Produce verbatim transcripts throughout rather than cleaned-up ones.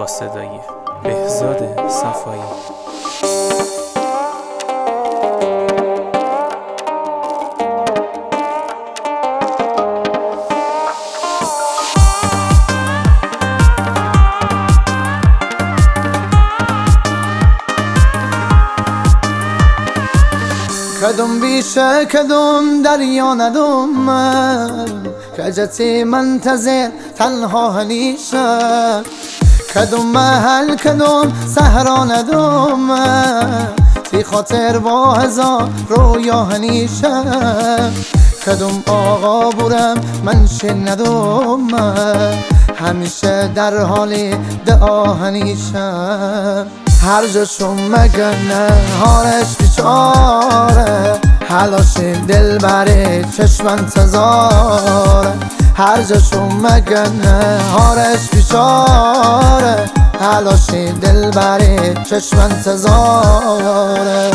با صدای بهزاد صفایی. کدوم بیشه کدوم دریا ندوم من کجتی منتظر تنها هنیشه کدوم محل کدوم صحرا ندوم من تی خاطر با هزار رویا هنیشه کدوم آقا بورم من شن ندوم من همیشه در حال دعا هنیشه هر جاشون مگنه حالش بیچاره حلاش دل بره چشم انتظاره هر جاشون مگنه حالش بیچاره حلاش دل بره چشم انتظاره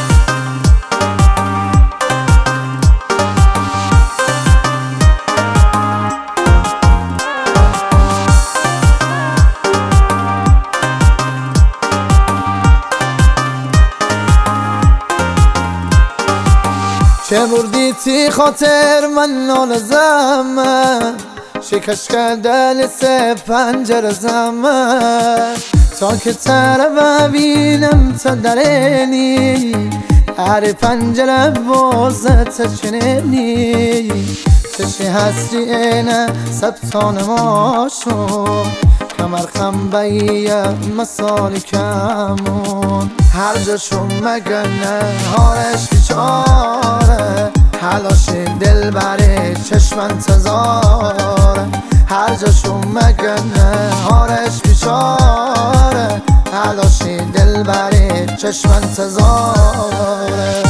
چه بردی تی خاطر من نال زمن شکش کردن سه پنجر زمن تا که تره ببینم تا درنی هر پنجره بازت چنینی چشی هستی اینه سبتان ما شد کمر خنبیه مسال کمون هر جاشون مگنه حالش بیچاره حلاش دل بره چشم انتظاره هر جاشون مگنه حالش بیچاره حلاش دل بره چشم انتظاره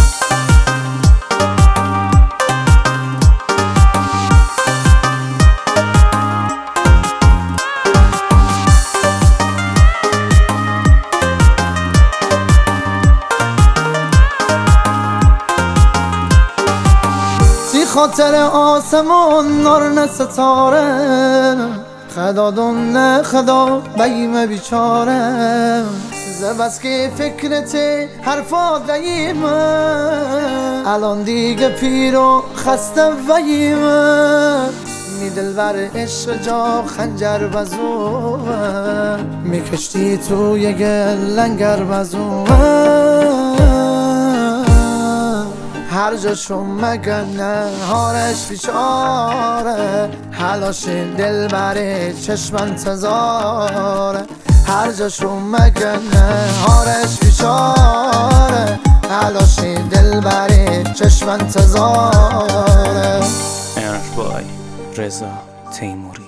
خاطر آسمان نور ستاره خدا دون نه خدا بیم بیچاره زبست که فکرت حرفا دیمه الان دیگه پیر و خسته ویمه می دل بر عشق جا خنجر بزومه می کشتی توی گل لنگر بزومه هر جاشون مگنه حالش بیچاره حلاش دل بره چشم انتظاره هر جاشون مگنه حالش بیچاره حلاش دل بره چشم انتظاره اربای رضا تیموری.